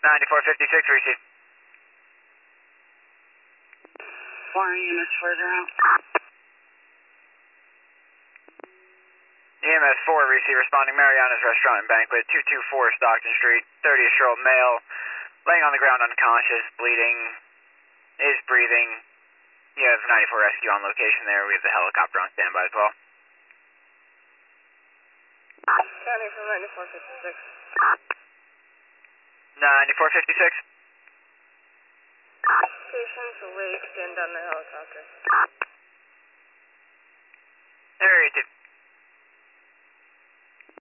9456, receive. 4 units further out. EMS 4, receive, responding Mariana's Restaurant and Banquet, 224 Stockton Street, 30-year-old male, laying on the ground unconscious, bleeding, is breathing. You have 94 rescue on location there. We have the helicopter on standby as well. County from 9456. 9456. Patient's awake, stand down the helicopter. Area 2.